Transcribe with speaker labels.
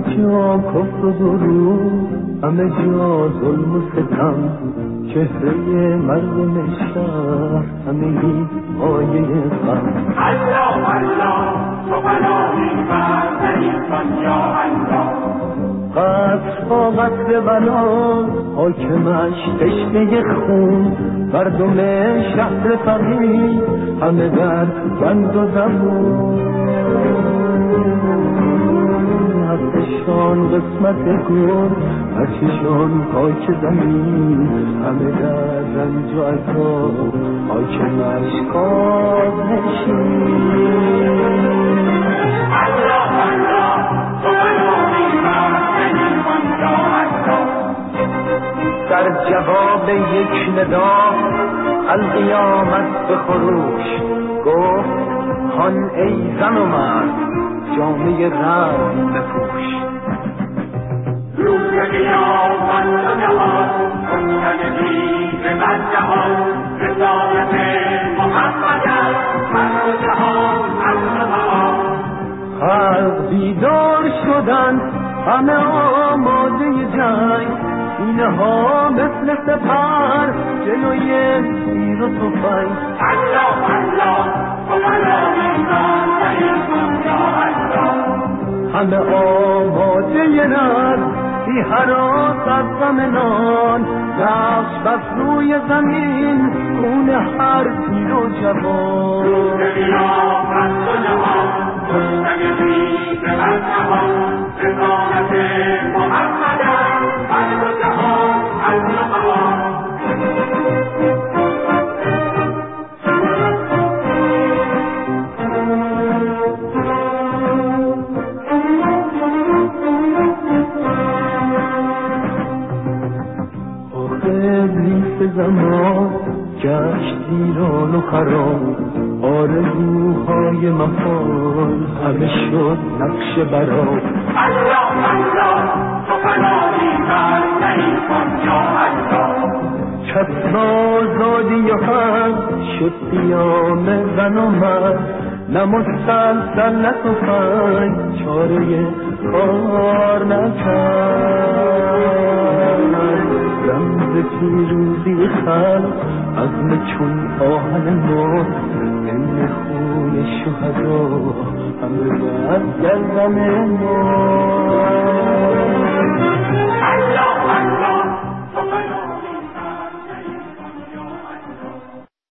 Speaker 1: جا کفر و درود، همه جا ظلم و ستم، چهره مردم شهر همگی آیه غم.
Speaker 2: الله الله تو بلایی بر دریفتان یا الله.
Speaker 1: قصر با قصر بلا، حاکمش تشنه خون، مردم شهر فقیر همه در بند و زبون. حقشان قسمت گل، هرچشان خاک زمین، همه در رنج و عذاب، حاکمش کاظ نشین.
Speaker 2: الله الله تو بلایی بر دریفتان یا الله.
Speaker 1: در جواب یک ندا القیامت به خروش گفت هان ای زن و مرد جامعه رزم بپوش.
Speaker 2: روز قیامت و جهان گفتن دید بر جهان، رسالت محمد است بر جهان الجهان.
Speaker 1: خلق بیدار شدند همه آماده جنگ، سینه ها مثل سپر جلوی تیر و تفنگ.
Speaker 2: الله الله تو بلایی بر دریفتان یا الله.
Speaker 1: همه آماده نر بی هراس از غم نان، نقش بس روی زمین خون هر پیر و جوان.
Speaker 2: قیامت و جهان گفتن دید بر جهان، رسالت محمد است بر جهان الجهان.
Speaker 1: زمان گشت ویران و خراب، آرزوهای محال همه شد نقش براب.
Speaker 2: الله الله تو بلایی بر دریفتان یا الله.
Speaker 1: چشم آزادی و حق شد قیام زن و مرد، نه مسلسل نه تفنگ چاره کار نکرد. رمز پیروزی خلق عزم چون آهن ما، این خون شهدا همه بر گردن ما.